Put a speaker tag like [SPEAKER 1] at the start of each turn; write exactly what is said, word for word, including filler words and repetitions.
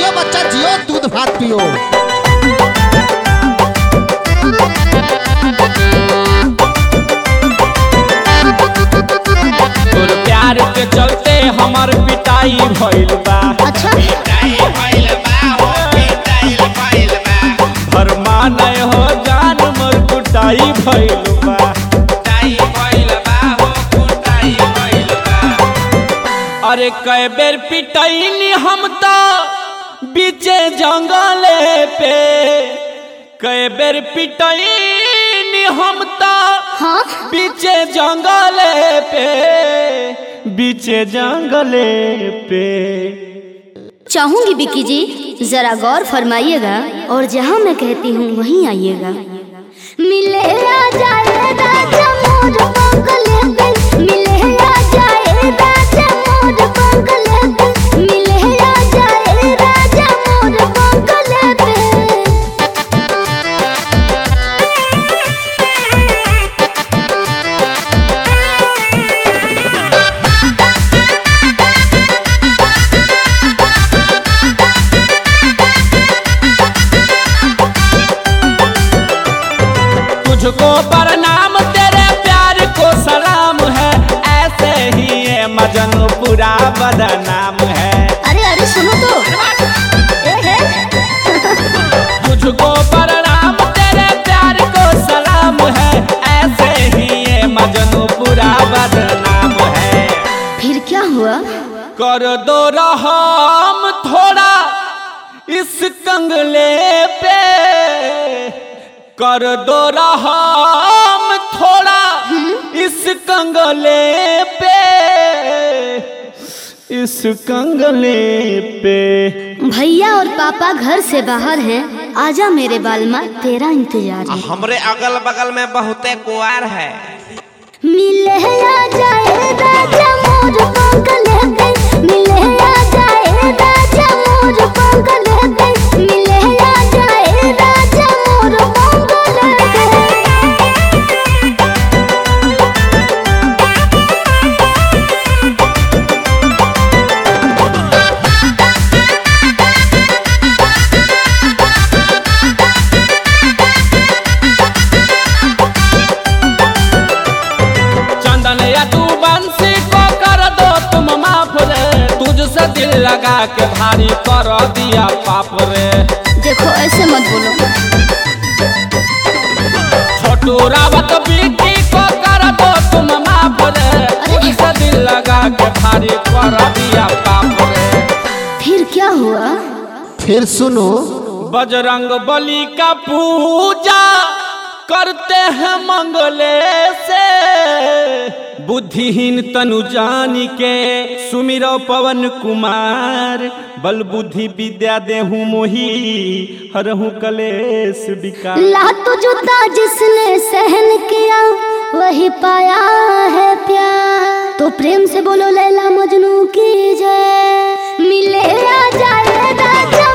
[SPEAKER 1] जियो बच्चा जियो, दूध भात पियो।
[SPEAKER 2] तोर प्यार के चलते हमार पिटाई भइल बा।
[SPEAKER 3] अच्छा
[SPEAKER 4] पिटाई भइल बा हो पिटाई भइल बा
[SPEAKER 2] भरमा नहीं हो जान मोर कुटाई भइल बा।
[SPEAKER 4] पिटाई भइल बा हो पिटाई भइल बा।
[SPEAKER 2] अरे कई बेर पिटैनी हम तो बीचे जंगले पे, कई बेर पिटैनी हम तो
[SPEAKER 3] हाँ
[SPEAKER 2] बीचे जंगले पे, बीचे जंगले पे।
[SPEAKER 3] चाहूंगी बिक्की जी जरा गौर फरमाइएगा और जहाँ मैं कहती हूँ वहीं आइएगा। मिले आ जाए राजा मोर बंगले पे, मिले आ जाए राजा मोर बंगले पे, मिले आ जाए राजा मोर बंगले पे।
[SPEAKER 2] तुझको प्रणाम तेरे प्यार को सलाम है, ऐसे ही ये मजनू पूरा बदनाम है।
[SPEAKER 3] अरे अरे सुनो तो ए है।
[SPEAKER 2] तुझको प्रणाम तेरे प्यार को सलाम है, ऐसे ही ये मजनू पूरा बदनाम है।
[SPEAKER 3] फिर क्या हुआ?
[SPEAKER 2] कर दो रहम थोड़ा इस कंगले पे, कर दो रहम थोड़ा इस कंगले पे, इस कंगले पे।
[SPEAKER 3] भैया और पापा घर से बाहर हैं, आजा मेरे बालमा तेरा इंतजार है।
[SPEAKER 4] हमरे अगल बगल में बहुते कुआर है।
[SPEAKER 3] मिले आ जाए राजा मोर बंगले पे, मिले आ जाए राजा मोर बंगले पे, मिले आ जाए राजा मोर बंगले पे।
[SPEAKER 2] चंदन या तू बंसी को कर दो तुम माफ रे, तुझसे दिल लगा के भारी कर दिया पाप रे।
[SPEAKER 3] देखो ऐसे मत बोलो।
[SPEAKER 2] छोटू रावत बिक्की को कर दो तुम माफ रे, तुझसे दिल लगा के भारी कर दिया पाप रे।
[SPEAKER 3] फिर क्या हुआ?
[SPEAKER 1] फिर सुनो,
[SPEAKER 2] बजरंग बली का पूजा करते हैं मंगले से, बुद्धिहीन तनु जानी के सुमिरो पवन कुमार, बल बुद्धि विद्या देहु मोही हरहु कलेश विकार।
[SPEAKER 3] लात जूता जिसने सहन किया वही पाया है प्यार, तो प्रेम से बोलो लैला मजनू की जय। मिले आ जाए राजा